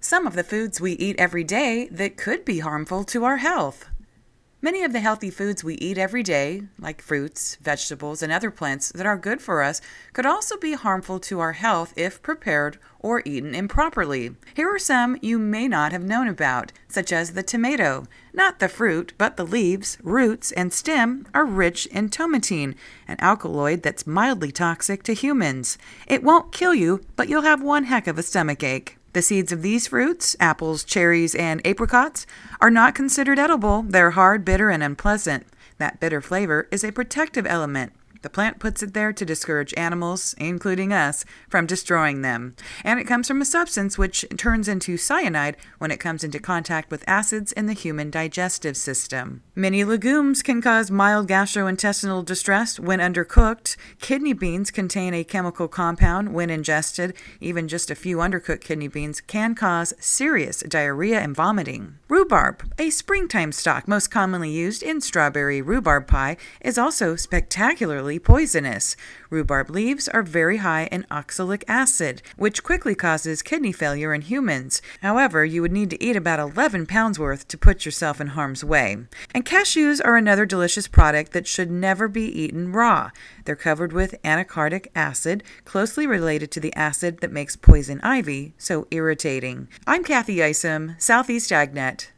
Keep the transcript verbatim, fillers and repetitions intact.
some of the foods we eat every day that could be harmful to our health. Many of the healthy foods we eat every day, like fruits, vegetables, and other plants that are good for us, could also be harmful to our health if prepared or eaten improperly. Here are some you may not have known about, such as the tomato. Not the fruit, but the leaves, roots, and stem are rich in tomatine, an alkaloid that's mildly toxic to humans. It won't kill you, but you'll have one heck of a stomachache. The seeds of these fruits, apples, cherries, and apricots, are not considered edible. They're hard, bitter, and unpleasant. That bitter flavor is a protective element. The plant puts it there to discourage animals, including us, from destroying them. And it comes from a substance which turns into cyanide when it comes into contact with acids in the human digestive system. Many legumes can cause mild gastrointestinal distress when undercooked. Kidney beans contain a chemical compound when ingested. Even just a few undercooked kidney beans can cause serious diarrhea and vomiting. Rhubarb, a springtime stock most commonly used in strawberry rhubarb pie, is also spectacularly poisonous. Rhubarb leaves are very high in oxalic acid, which quickly causes kidney failure in humans. However, you would need to eat about eleven pounds worth to put yourself in harm's way. And cashews are another delicious product that should never be eaten raw. They're covered with anacardic acid, closely related to the acid that makes poison ivy so irritating. I'm Kathy Isom, Southeast AgNet.